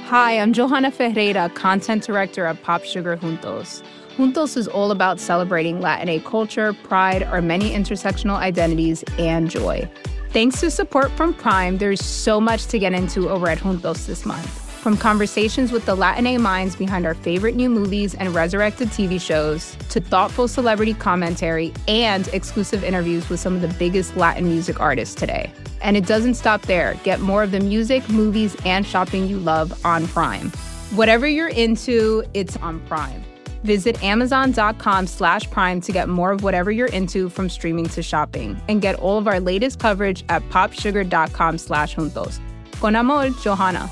Hi, I'm Johanna Ferreira, content director of Pop Sugar Juntos. Juntos is all about celebrating Latinx culture, pride, our many intersectional identities, and joy. Thanks to support from Prime, there's so much to get into over at Juntos this month. From conversations with the Latinx minds behind our favorite new movies and resurrected TV shows, to thoughtful celebrity commentary and exclusive interviews with some of the biggest Latin music artists today. And it doesn't stop there. Get more of the music, movies, and shopping you love on Prime. Whatever you're into, it's on Prime. Visit Amazon.com/Prime to get more of whatever you're into, from streaming to shopping. And get all of our latest coverage at popsugar.com/juntos. Con amor, Johanna.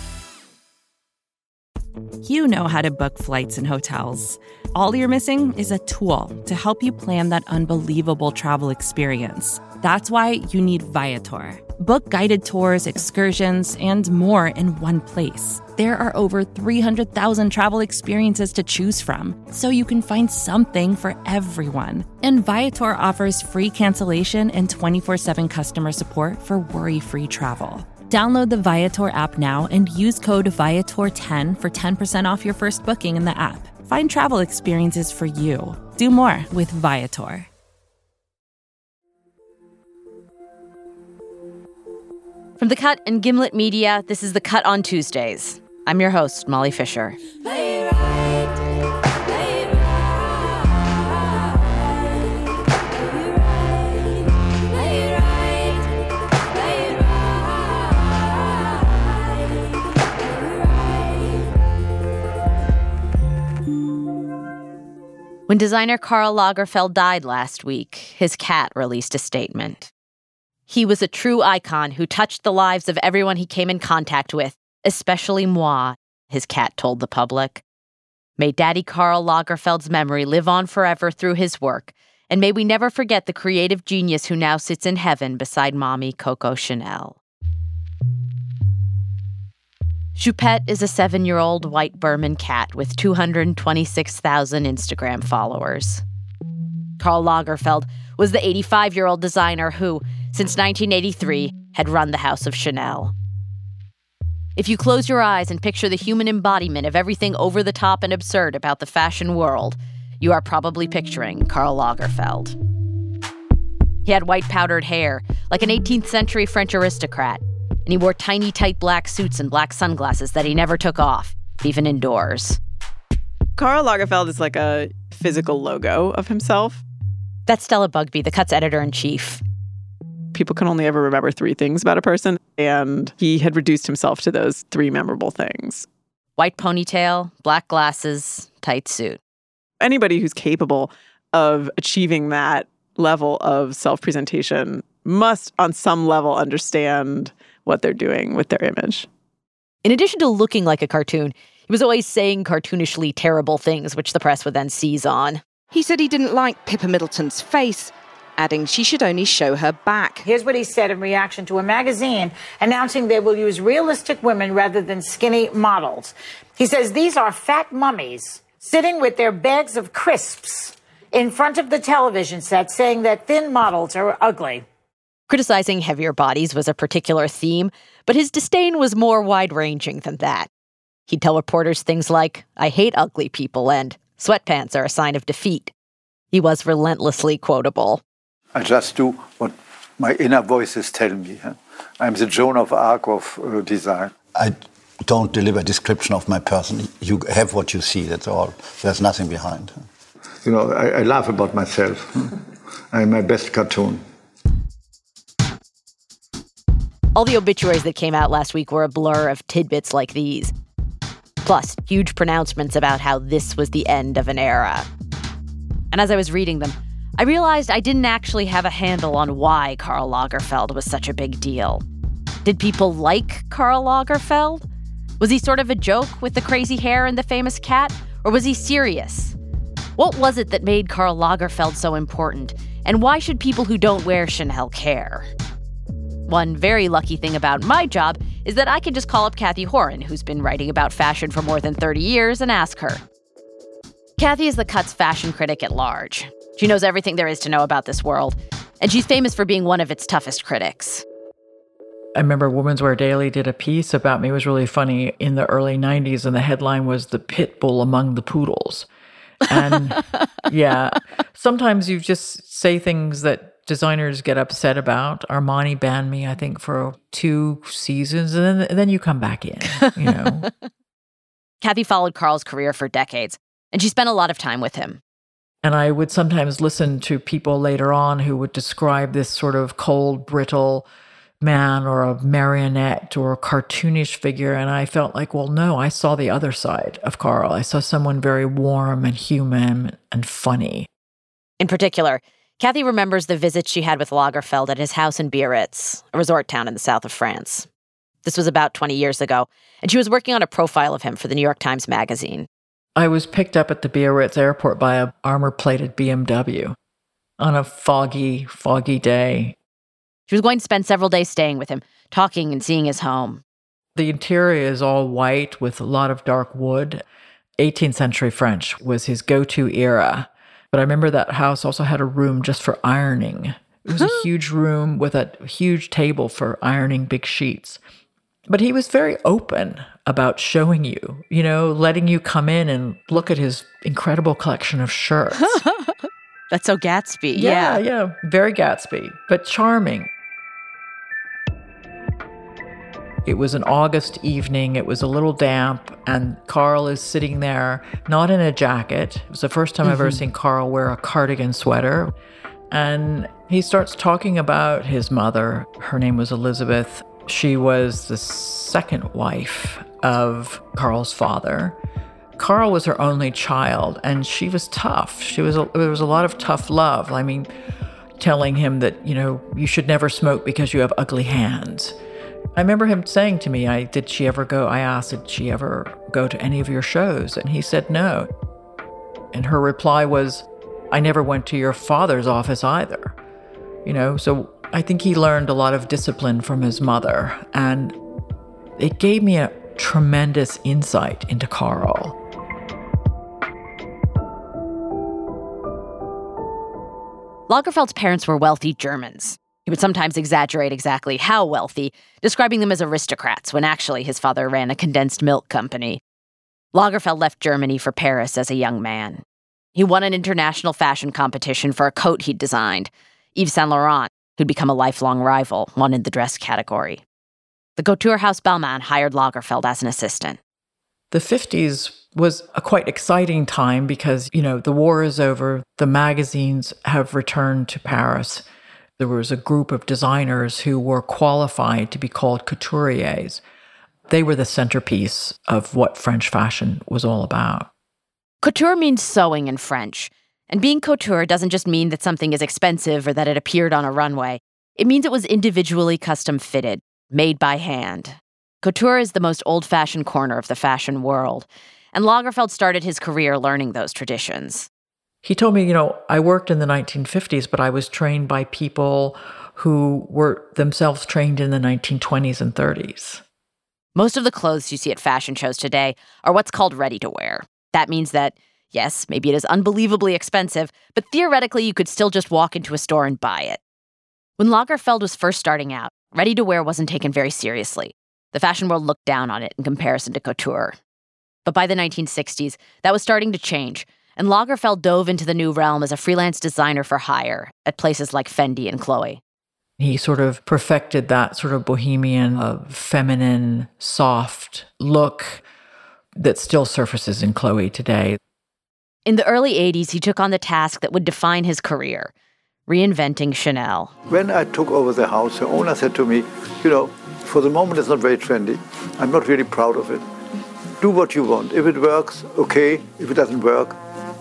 You know how to book flights and hotels. All you're missing is a tool to help you plan that unbelievable travel experience. That's why you need Viator. Book guided tours, excursions, and more in one place. There are over 300,000 travel experiences to choose from, so you can find something for everyone. And Viator offers free cancellation and 24/7 customer support for worry-free travel. Download the Viator app now and use code Viator10 for 10% off your first booking in the app. Find travel experiences for you. Do more with Viator. From The Cut and Gimlet Media, this is The Cut on Tuesdays. I'm your host, Molly Fisher. When designer Karl Lagerfeld died last week, his cat released a statement. He was a true icon who touched the lives of everyone he came in contact with, especially moi, his cat told the public. May Daddy Karl Lagerfeld's memory live on forever through his work, and may we never forget the creative genius who now sits in heaven beside Mommy Coco Chanel. Choupette is a 7-year-old white Burman cat with 226,000 Instagram followers. Karl Lagerfeld was the 85-year-old designer who, since 1983, had run the House of Chanel. If you close your eyes and picture the human embodiment of everything over the top and absurd about the fashion world, you are probably picturing Karl Lagerfeld. He had white powdered hair, like an 18th century French aristocrat, and he wore tiny, tight black suits and black sunglasses that he never took off, even indoors. Karl Lagerfeld is like a physical logo of himself. That's Stella Bugbee, The Cut's editor-in-chief. People can only ever remember 3 things about a person, and he had reduced himself to those 3 memorable things. White ponytail, black glasses, tight suit. Anybody who's capable of achieving that level of self-presentation must, on some level, understand what they're doing with their image. In addition to looking like a cartoon, he was always saying cartoonishly terrible things, which the press would then seize on. He said he didn't like Pippa Middleton's face, adding she should only show her back. Here's what he said in reaction to a magazine announcing they will use realistic women rather than skinny models. He says these are fat mummies sitting with their bags of crisps in front of the television set, saying that thin models are ugly. Criticizing heavier bodies was a particular theme, but his disdain was more wide-ranging than that. He'd tell reporters things like, "I hate ugly people," and "sweatpants are a sign of defeat." He was relentlessly quotable. I just do what my inner voices tell me. I'm the Joan of Arc of design. I don't deliver a description of my person. You have what you see, that's all. There's nothing behind. You know, I laugh about myself. I'm my best cartoon. All the obituaries that came out last week were a blur of tidbits like these. Plus, huge pronouncements about how this was the end of an era. And as I was reading them, I realized I didn't actually have a handle on why Karl Lagerfeld was such a big deal. Did people like Karl Lagerfeld? Was he sort of a joke with the crazy hair and the famous cat? Or was he serious? What was it that made Karl Lagerfeld so important? And why should people who don't wear Chanel care? One very lucky thing about my job is that I can just call up Kathy Horan, who's been writing about fashion for more than 30 years, and ask her. Kathy is The Cut's fashion critic at large. She knows everything there is to know about this world, and she's famous for being one of its toughest critics. I remember Women's Wear Daily did a piece about me. It was really funny in the early 90s, and the headline was "The Pit Bull Among the Poodles." And yeah, sometimes you just say things that designers get upset about. Armani banned me, I think, for 2 seasons, and then you come back in, you know. Kathy followed Carl's career for decades, and she spent a lot of time with him. And I would sometimes listen to people later on who would describe this sort of cold, brittle man or a marionette or a cartoonish figure. And I felt like, well, no, I saw the other side of Carl. I saw someone very warm and human and funny. In particular, Kathy remembers the visits she had with Lagerfeld at his house in Biarritz, a resort town in the south of France. This was about 20 years ago, and she was working on a profile of him for the New York Times Magazine. I was picked up at the Biarritz airport by an armor-plated BMW on a foggy day. She was going to spend several days staying with him, talking and seeing his home. The interior is all white with a lot of dark wood. 18th century French was his go-to era. But I remember that house also had a room just for ironing. It was a huge room with a huge table for ironing big sheets. But he was very open about showing you, you know, letting you come in and look at his incredible collection of shirts. That's so Gatsby. Yeah. Very Gatsby, but charming. It was an August evening. It was a little damp, and Carl is sitting there, not in a jacket. It was the first time I've ever seen Carl wear a cardigan sweater. And he starts talking about his mother. Her name was Elizabeth. She was the second wife of Carl's father. Carl was her only child, and she was tough. There was a lot of tough love. I mean, telling him that, you know, you should never smoke because you have ugly hands. I remember him saying to me, I asked, did she ever go to any of your shows? And he said no. And her reply was, I never went to your father's office either. You know, so I think he learned a lot of discipline from his mother, and it gave me a tremendous insight into Carl. Lagerfeld's parents were wealthy Germans. He would sometimes exaggerate exactly how wealthy, describing them as aristocrats when actually his father ran a condensed milk company. Lagerfeld left Germany for Paris as a young man. He won an international fashion competition for a coat he'd designed. Yves Saint Laurent, who'd become a lifelong rival, won in the dress category. The couture house Balmain hired Lagerfeld as an assistant. The 50s was a quite exciting time because, you know, the war is over. The magazines have returned to Paris. There was a group of designers who were qualified to be called couturiers. They were the centerpiece of what French fashion was all about. Couture means sewing in French. And being couture doesn't just mean that something is expensive or that it appeared on a runway. It means it was individually custom fitted, made by hand. Couture is the most old-fashioned corner of the fashion world, and Lagerfeld started his career learning those traditions. He told me, you know, I worked in the 1950s, but I was trained by people who were themselves trained in the 1920s and 30s. Most of the clothes you see at fashion shows today are what's called ready-to-wear. That means that, yes, maybe it is unbelievably expensive, but theoretically you could still just walk into a store and buy it. When Lagerfeld was first starting out, ready-to-wear wasn't taken very seriously. The fashion world looked down on it in comparison to couture. But by the 1960s, that was starting to change, and Lagerfeld dove into the new realm as a freelance designer for hire at places like Fendi and Chloe. He sort of perfected that sort of bohemian, feminine, soft look that still surfaces in Chloe today. In the early 80s, he took on the task that would define his career, reinventing Chanel. When I took over the house, the owner said to me, you know, for the moment it's not very trendy. I'm not really proud of it. Do what you want. If it works, okay. If it doesn't work,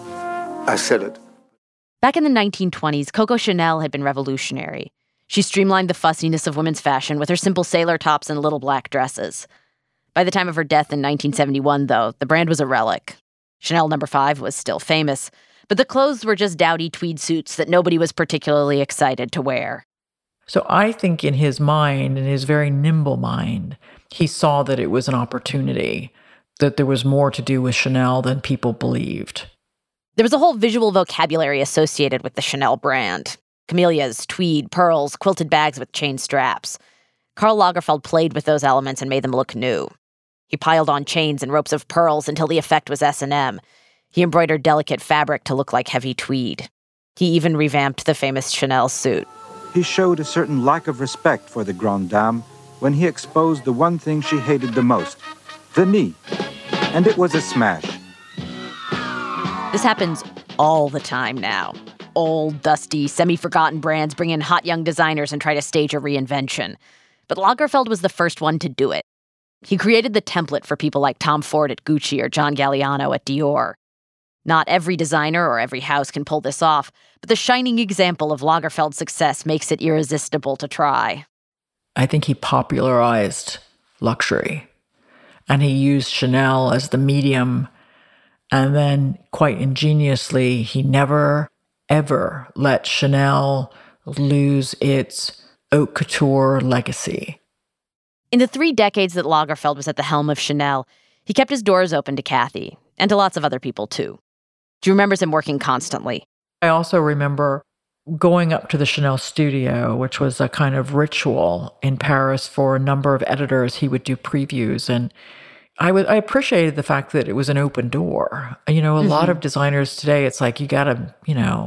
I sell it. Back in the 1920s, Coco Chanel had been revolutionary. She streamlined the fussiness of women's fashion with her simple sailor tops and little black dresses. By the time of her death in 1971, though, the brand was a relic. Chanel No. 5 was still famous, but the clothes were just dowdy tweed suits that nobody was particularly excited to wear. So I think in his mind, in his very nimble mind, he saw that it was an opportunity, that there was more to do with Chanel than people believed. There was a whole visual vocabulary associated with the Chanel brand. Camellias, tweed, pearls, quilted bags with chain straps. Karl Lagerfeld played with those elements and made them look new. He piled on chains and ropes of pearls until the effect was S&M. He embroidered delicate fabric to look like heavy tweed. He even revamped the famous Chanel suit. He showed a certain lack of respect for the Grande Dame when he exposed the one thing she hated the most, the knee. And it was a smash. This happens all the time now. Old, dusty, semi-forgotten brands bring in hot young designers and try to stage a reinvention. But Lagerfeld was the first one to do it. He created the template for people like Tom Ford at Gucci or John Galliano at Dior. Not every designer or every house can pull this off, but the shining example of Lagerfeld's success makes it irresistible to try. I think he popularized luxury, and he used Chanel as the medium, and then quite ingeniously, he never, ever let Chanel lose its haute couture legacy. In the 3 decades that Lagerfeld was at the helm of Chanel, he kept his doors open to Kathy, and to lots of other people too. She remembers him working constantly. I also remember going up to the Chanel studio, which was a kind of ritual in Paris for a number of editors. He would do previews, and I appreciated the fact that it was an open door. You know, a lot of designers today, it's like you gotta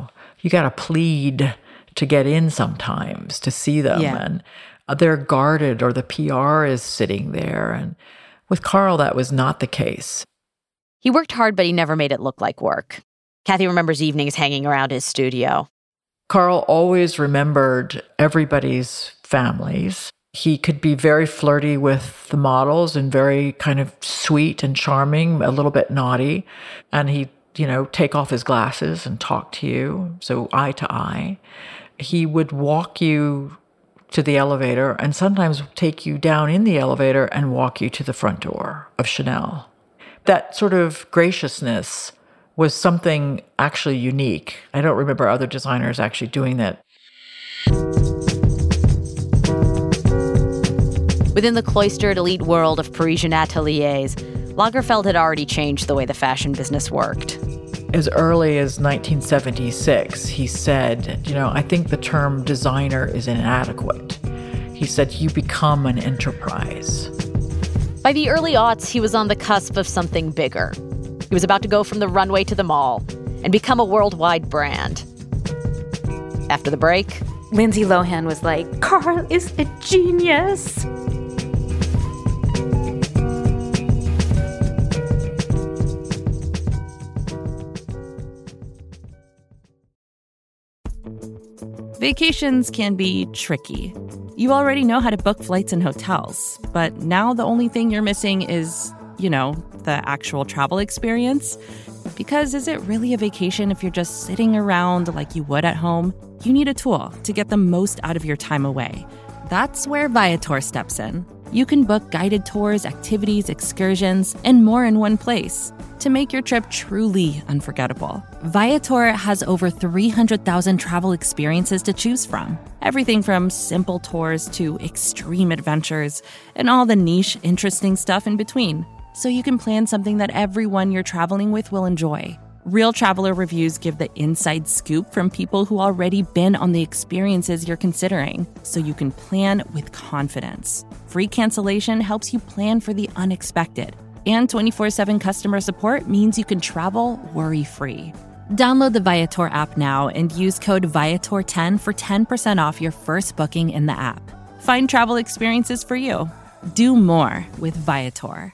plead to get in sometimes to see them, and they're guarded or the PR is sitting there. And with Karl, that was not the case. He worked hard, but he never made it look like work. Kathy remembers evenings hanging around his studio. Karl always remembered everybody's families. He could be very flirty with the models and very kind of sweet and charming, a little bit naughty. And he'd, take off his glasses and talk to you, so eye to eye. He would walk you to the elevator and sometimes take you down in the elevator and walk you to the front door of Chanel. That sort of graciousness was something actually unique. I don't remember other designers actually doing that. Within the cloistered elite world of Parisian ateliers, Lagerfeld had already changed the way the fashion business worked. As early as 1976, he said, I think the term designer is inadequate. He said, you become an enterprise. By the early aughts, he was on the cusp of something bigger. He was about to go from the runway to the mall and become a worldwide brand. After the break, Lindsay Lohan was like, Karl is a genius. Vacations can be tricky. You already know how to book flights and hotels, but now the only thing you're missing is, the actual travel experience. Because is it really a vacation if you're just sitting around like you would at home? You need a tool to get the most out of your time away. That's where Viator steps in. You can book guided tours, activities, excursions, and more in one place to make your trip truly unforgettable. Viator has over 300,000 travel experiences to choose from. Everything from simple tours to extreme adventures and all the niche, interesting stuff in between. So you can plan something that everyone you're traveling with will enjoy. Real traveler reviews give the inside scoop from people who already been on the experiences you're considering, so you can plan with confidence. Free cancellation helps you plan for the unexpected. And 24/7 customer support means you can travel worry-free. Download the Viator app now and use code Viator10 for 10% off your first booking in the app. Find travel experiences for you. Do more with Viator.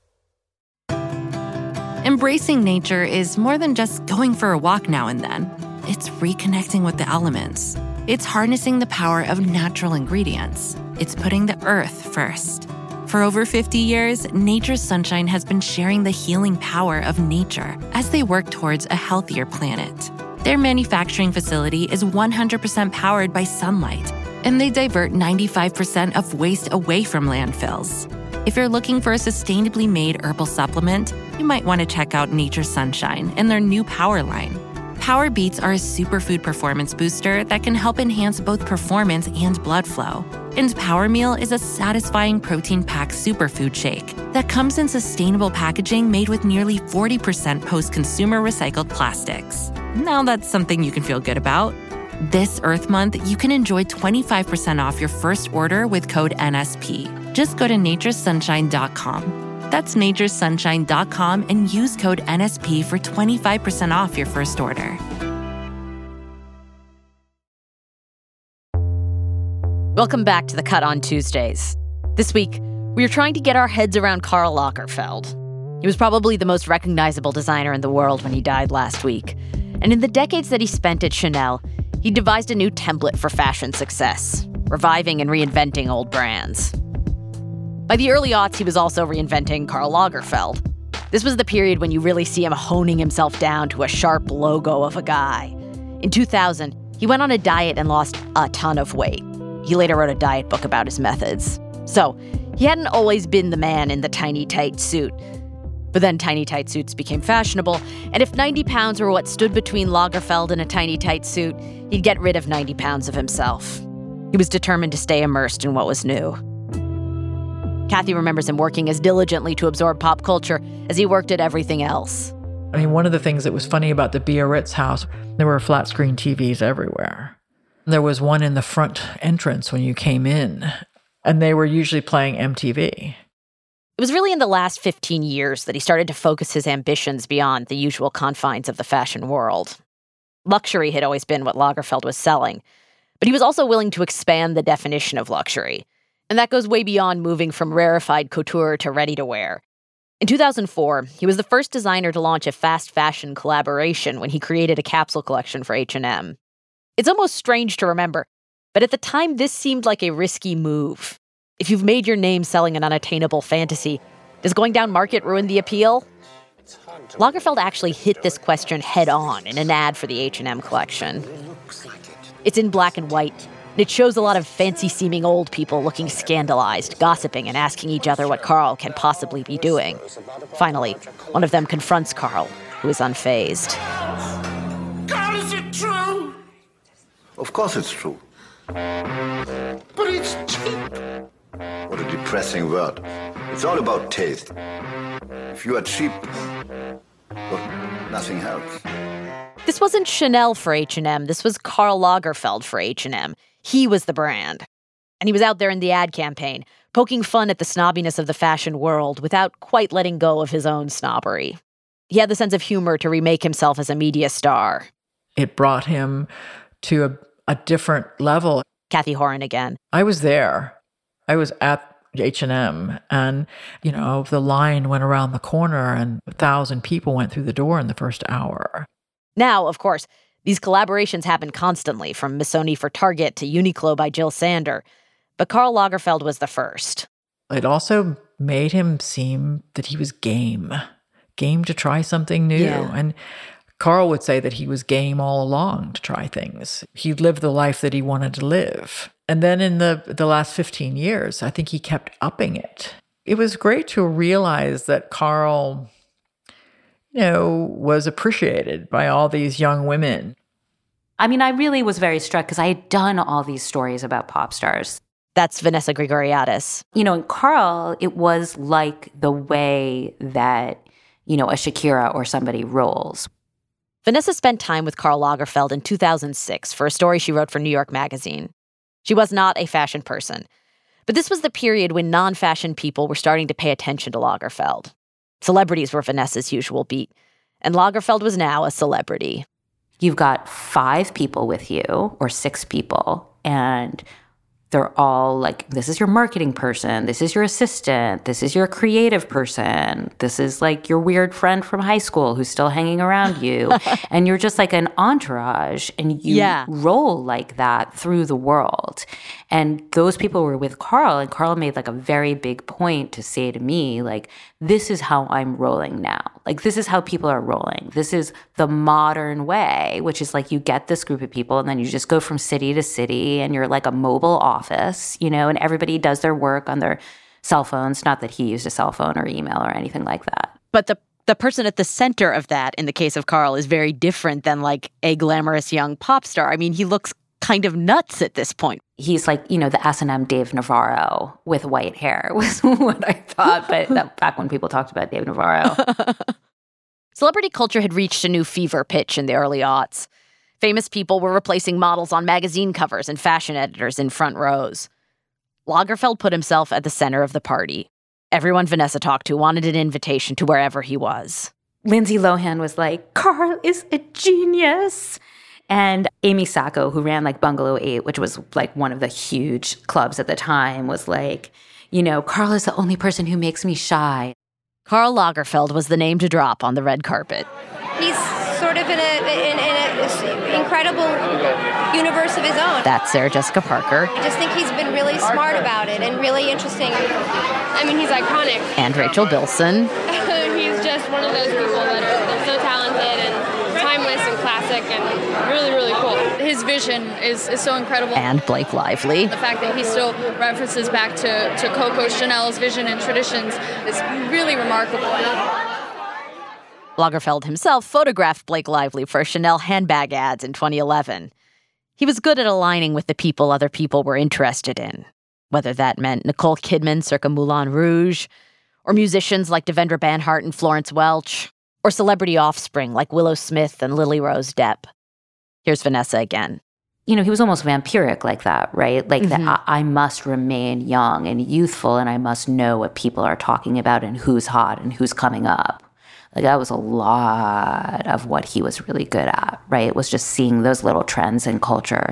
Embracing nature is more than just going for a walk now and then. It's reconnecting with the elements. It's harnessing the power of natural ingredients. It's putting the earth first. For over 50 years, Nature's Sunshine has been sharing the healing power of nature as they work towards a healthier planet. Their manufacturing facility is 100% powered by sunlight, and they divert 95% of waste away from landfills. If you're looking for a sustainably made herbal supplement, you might want to check out Nature's Sunshine and their new Power line. Power Beats are a superfood performance booster that can help enhance both performance and blood flow. And Power Meal is a satisfying protein-packed superfood shake that comes in sustainable packaging made with nearly 40% post-consumer recycled plastics. Now that's something you can feel good about. This Earth Month, you can enjoy 25% off your first order with code NSP. Just go to naturesunshine.com. That's naturesunshine.com and use code NSP for 25% off your first order. Welcome back to The Cut on Tuesdays. This week, we are trying to get our heads around Karl Lagerfeld. He was probably the most recognizable designer in the world when he died last week. And in the decades that he spent at Chanel, he devised a new template for fashion success, reviving and reinventing old brands. By the early aughts, he was also reinventing Karl Lagerfeld. This was the period when you really see him honing himself down to a sharp logo of a guy. In 2000, he went on a diet and lost a ton of weight. He later wrote a diet book about his methods. So, he hadn't always been the man in the tiny, tight suit. But then tiny, tight suits became fashionable, and if 90 pounds were what stood between Lagerfeld and a tiny, tight suit, he'd get rid of 90 pounds of himself. He was determined to stay immersed in what was new. Kathy remembers him working as diligently to absorb pop culture as he worked at everything else. I mean, one of the things that was funny about the Biarritz house, there were flat screen TVs everywhere. There was one in the front entrance when you came in, and they were usually playing MTV. It was really in the last 15 years that he started to focus his ambitions beyond the usual confines of the fashion world. Luxury had always been what Lagerfeld was selling, but he was also willing to expand the definition of luxury. And that goes way beyond moving from rarefied couture to ready-to-wear. In 2004, he was the first designer to launch a fast fashion collaboration when he created a capsule collection for H&M. It's almost strange to remember, but at the time this seemed like a risky move. If you've made your name selling an unattainable fantasy, does going down market ruin the appeal? Lagerfeld actually hit this question head-on in an ad for the H&M collection. It's in black and white. It shows a lot of fancy-seeming old people looking scandalized, gossiping, and asking each other what Karl can possibly be doing. Finally, one of them confronts Karl, who is unfazed. Karl, is it true? Of course it's true. But it's cheap. What a depressing word. It's all about taste. If you are cheap, well, nothing helps. This wasn't Chanel for H&M. This was Karl Lagerfeld for H&M. He was the brand. And he was out there in the ad campaign, poking fun at the snobbiness of the fashion world without quite letting go of his own snobbery. He had the sense of humor to remake himself as a media star. It brought him to a different level. Kathy Horan again. I was there. I was at H&M, and, the line went around the corner and 1,000 people went through the door in the first hour. Now, of course, these collaborations happen constantly, from Missoni for Target to Uniqlo by Jill Sander. But Karl Lagerfeld was the first. It also made him seem that he was game to try something new. Yeah. And Karl would say that he was game all along to try things. He lived the life that he wanted to live. And then in the last 15 years, I think he kept upping it. It was great to realize that Karl, was appreciated by all these young women. I mean, I really was very struck because I had done all these stories about pop stars. That's Vanessa Grigoriadis. In Karl, it was like the way that, a Shakira or somebody rolls. Vanessa spent time with Karl Lagerfeld in 2006 for a story she wrote for New York Magazine. She was not a fashion person, but this was the period when non-fashion people were starting to pay attention to Lagerfeld. Celebrities were Vanessa's usual beat, and Lagerfeld was now a celebrity. You've got 5 people with you, or 6 people, and they're all like, this is your marketing person, this is your assistant, this is your creative person, this is like your weird friend from high school who's still hanging around you. And you're just like an entourage, and you roll like that through the world. And those people were with Karl, and Karl made like a very big point to say to me, like, this is how I'm rolling now. Like, this is how people are rolling. This is the modern way, which is like you get this group of people and then you just go from city to city and you're like a mobile office, and everybody does their work on their cell phones. Not that he used a cell phone or email or anything like that. But the person at the center of that, in the case of Karl, is very different than like a glamorous young pop star. I mean, he looks kind of nuts at this point. He's like, the S&M Dave Navarro with white hair was what I thought, but back when people talked about Dave Navarro. Celebrity culture had reached a new fever pitch in the early aughts. Famous people were replacing models on magazine covers and fashion editors in front rows. Lagerfeld put himself at the center of the party. Everyone Vanessa talked to wanted an invitation to wherever he was. Lindsay Lohan was like, Carl is a genius. And Amy Sacco, who ran like Bungalow 8, which was like one of the huge clubs at the time, was like, you know, Carl is the only person who makes me shy. Karl Lagerfeld was the name to drop on the red carpet. He's sort of in an incredible universe of his own. That's Sarah Jessica Parker. I just think he's been really smart about it and really interesting. I mean, he's iconic. And Rachel Bilson. He's just one of those people that are so talented and timeless and classic and really, really cool. His vision is so incredible. And Blake Lively. The fact that he still references back to Coco Chanel's vision and traditions is really remarkable. Lagerfeld himself photographed Blake Lively for Chanel handbag ads in 2011. He was good at aligning with the people other people were interested in, whether that meant Nicole Kidman circa Moulin Rouge, or musicians like Devendra Banhart and Florence Welch, or celebrity offspring like Willow Smith and Lily Rose Depp. Here's Vanessa again. You know, he was almost vampiric like that, right? Like that I must remain young and youthful, and I must know what people are talking about and who's hot and who's coming up. Like that was a lot of what he was really good at, right? It was just seeing those little trends in culture.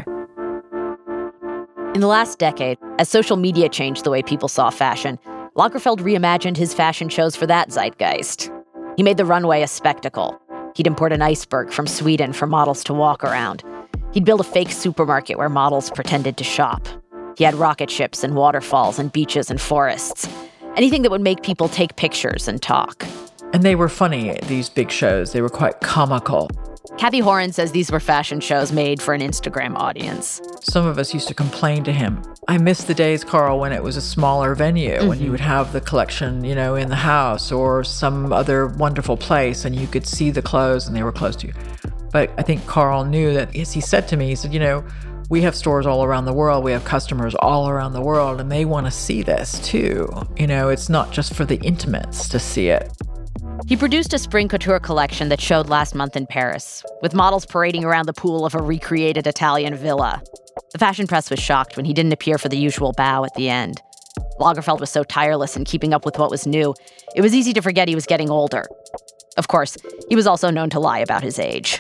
In the last decade, as social media changed the way people saw fashion, Lagerfeld reimagined his fashion shows for that zeitgeist. He made the runway a spectacle. He'd import an iceberg from Sweden for models to walk around. He'd build a fake supermarket where models pretended to shop. He had rocket ships and waterfalls and beaches and forests. Anything that would make people take pictures and talk. And they were funny, these big shows. They were quite comical. Kathy Horan says these were fashion shows made for an Instagram audience. Some of us used to complain to him. I miss the days, Carl, when it was a smaller venue, when you would have the collection, you know, in the house or some other wonderful place and you could see the clothes and they were close to you. But I think Carl knew that, as he said to me, he said, you know, we have stores all around the world. We have customers all around the world and they want to see this too. You know, it's not just for the intimates to see it. He produced a spring couture collection that showed last month in Paris, with models parading around the pool of a recreated Italian villa. The fashion press was shocked when he didn't appear for the usual bow at the end. Lagerfeld was so tireless in keeping up with what was new, it was easy to forget he was getting older. Of course, he was also known to lie about his age.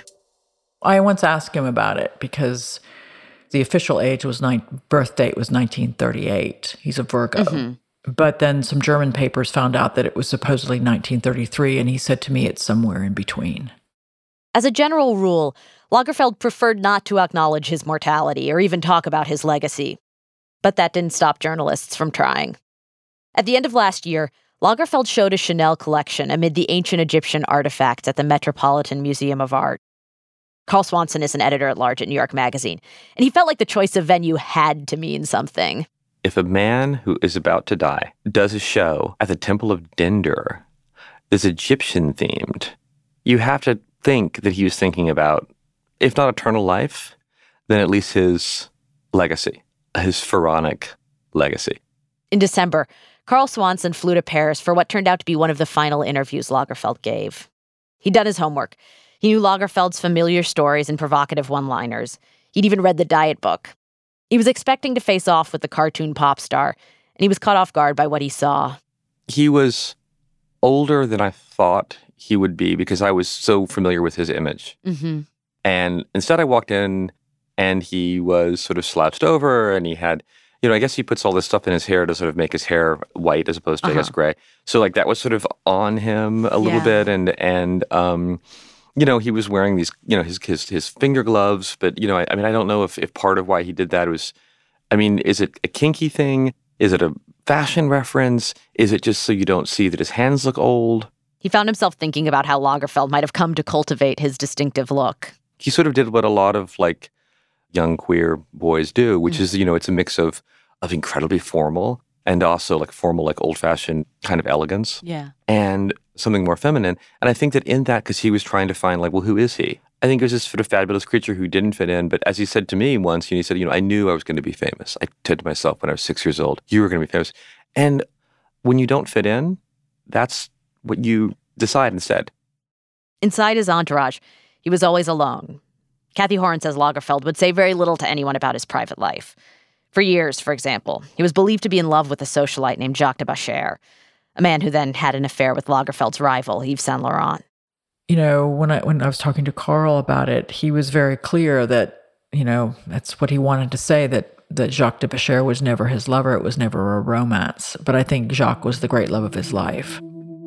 I once asked him about it because the official birth date was 1938. He's a Virgo. But then some German papers found out that it was supposedly 1933, and he said to me it's somewhere in between. As a general rule, Lagerfeld preferred not to acknowledge his mortality or even talk about his legacy. But that didn't stop journalists from trying. At the end of last year, Lagerfeld showed a Chanel collection amid the ancient Egyptian artifacts at the Metropolitan Museum of Art. Carl Swanson is an editor-at-large at New York Magazine, and he felt like the choice of venue had to mean something. If a man who is about to die does a show at the Temple of Dendur that's Egyptian-themed, you have to think that he was thinking about, if not eternal life, then at least his legacy, his pharaonic legacy. In December, Carl Swanson flew to Paris for what turned out to be one of the final interviews Lagerfeld gave. He'd done his homework. He knew Lagerfeld's familiar stories and provocative one-liners. He'd even read the diet book. He was expecting to face off with the cartoon pop star, and he was caught off guard by what he saw. He was older than I thought he would be because I was so familiar with his image. And instead I walked in and he was sort of slouched over and he had, you know, I guess he puts all this stuff in his hair to sort of make his hair white as opposed to, I guess, gray. So like that was sort of on him a little bit. And you know, he was wearing these, you know, his finger gloves. But, you know, I mean, I don't know if part of why he did that was, I mean, is it a kinky thing? Is it a fashion reference? Is it just so you don't see that his hands look old? He found himself thinking about how Lagerfeld might have come to cultivate his distinctive look. He sort of did what a lot of, like, young queer boys do, which is, you know, it's a mix of incredibly formal and also, like, formal, like, old-fashioned kind of elegance. Yeah. And something more feminine. And I think that in that, because he was trying to find, like, well, who is he? I think it was this sort of fabulous creature who didn't fit in. But as he said to me once, he said, you know, I knew I was going to be famous. I said to myself when I was 6 years old, you were going to be famous. And when you don't fit in, that's what you decide instead. Inside his entourage, he was always alone. Kathy Horan says Lagerfeld would say very little to anyone about his private life. For years, for example, he was believed to be in love with a socialite named Jacques de Bacher, a man who then had an affair with Lagerfeld's rival, Yves Saint Laurent. You know, when I was talking to Carl about it, he was very clear that, you know, that's what he wanted to say, that Jacques de Bacher was never his lover. It was never a romance. But I think Jacques was the great love of his life.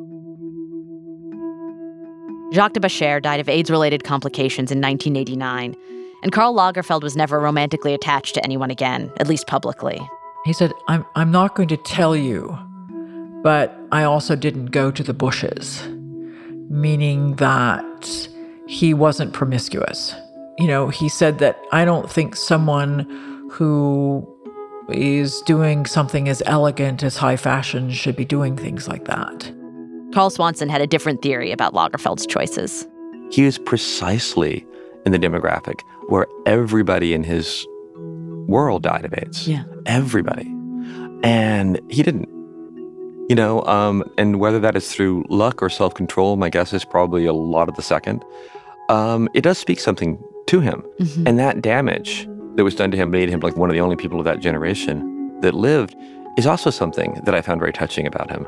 Jacques de Bacher died of AIDS-related complications in 1989, and Karl Lagerfeld was never romantically attached to anyone again, at least publicly. He said, I'm not going to tell you, but I also didn't go to the bushes, meaning that he wasn't promiscuous. You know, he said that I don't think someone who is doing something as elegant as high fashion should be doing things like that. Karl Swanson had a different theory about Lagerfeld's choices. He was precisely in the demographic where everybody in his world died of AIDS. Yeah. Everybody. And he didn't. You know, and whether that is through luck or self-control, my guess is probably a lot of the second. It does speak something to him. Mm-hmm. And that damage that was done to him made him like one of the only people of that generation that lived is also something that I found very touching about him.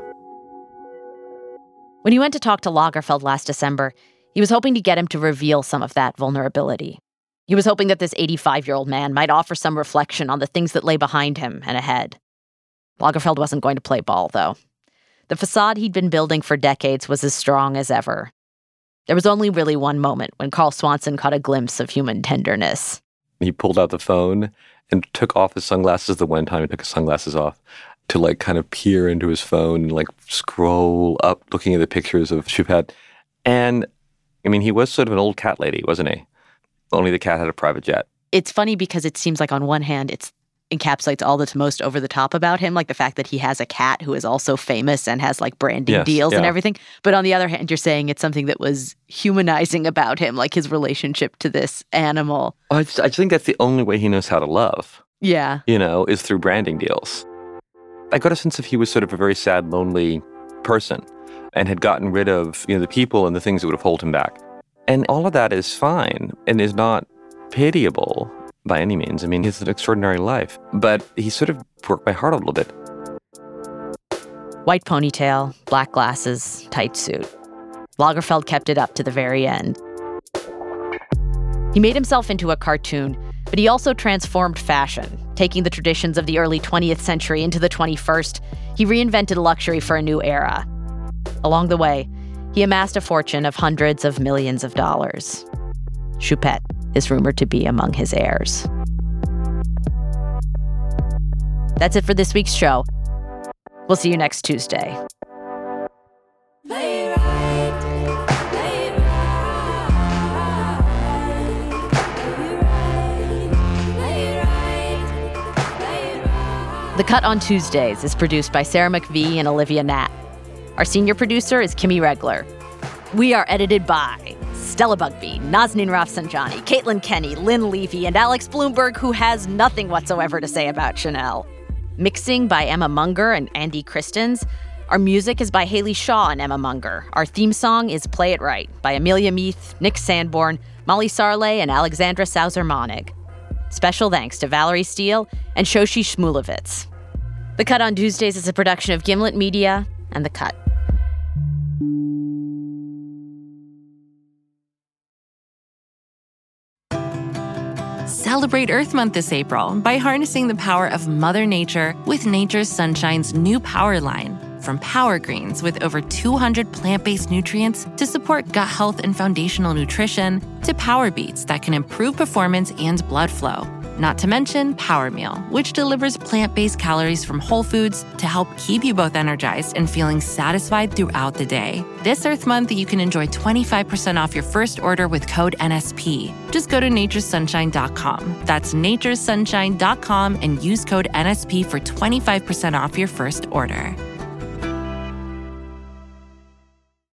When he went to talk to Lagerfeld last December, he was hoping to get him to reveal some of that vulnerability. He was hoping that this 85-year-old man might offer some reflection on the things that lay behind him and ahead. Lagerfeld wasn't going to play ball, though. The facade he'd been building for decades was as strong as ever. There was only really one moment when Karl Swanson caught a glimpse of human tenderness. He pulled out the phone and took off his sunglasses the one time he took his sunglasses off to like kind of peer into his phone and like scroll up looking at the pictures of Choupette. And I mean, he was sort of an old cat lady, wasn't he? Only the cat had a private jet. It's funny because it seems like on one hand, it encapsulates all that's most over the top about him, like the fact that he has a cat who is also famous and has like branding deals and everything. But on the other hand, you're saying it's something that was humanizing about him, like his relationship to this animal. I just think that's the only way he knows how to love. Yeah. You know, is through branding deals. I got a sense of he was sort of a very sad, lonely person and had gotten rid of, you know, the people and the things that would have held him back. And all of that is fine and is not pitiable by any means. I mean, he's an extraordinary life, but he sort of broke my heart a little bit. White ponytail, black glasses, tight suit. Lagerfeld kept it up to the very end. He made himself into a cartoon, but he also transformed fashion. Taking the traditions of the early 20th century into the 21st, he reinvented luxury for a new era. Along the way, he amassed a fortune of hundreds of millions of dollars. Choupette is rumored to be among his heirs. That's it for this week's show. We'll see you next Tuesday. The Cut on Tuesdays is produced by Sarah McVie and Olivia Natt. Our senior producer is Kimmy Regler. We are edited by Stella Bugbee, Nazanin Rafsanjani, Caitlin Kenny, Lynn Levy, and Alex Bloomberg, who has nothing whatsoever to say about Chanel. Mixing by Emma Munger and Andy Christens. Our music is by Haley Shaw and Emma Munger. Our theme song is Play It Right by Amelia Meath, Nick Sanborn, Molly Sarley, and Alexandra Sauser-Monig. Special thanks to Valerie Steele and Shoshi Shmulevitz. The Cut on Tuesdays is a production of Gimlet Media and The Cut. Celebrate Earth Month this April by harnessing the power of Mother Nature with Nature's Sunshine's new Power line. From Power Greens with over 200 plant-based nutrients to support gut health and foundational nutrition, to Power Beets that can improve performance and blood flow. Not to mention Power Meal, which delivers plant-based calories from whole foods to help keep you both energized and feeling satisfied throughout the day. This Earth Month, you can enjoy 25% off your first order with code NSP. Just go to naturesunshine.com. That's naturesunshine.com and use code NSP for 25% off your first order.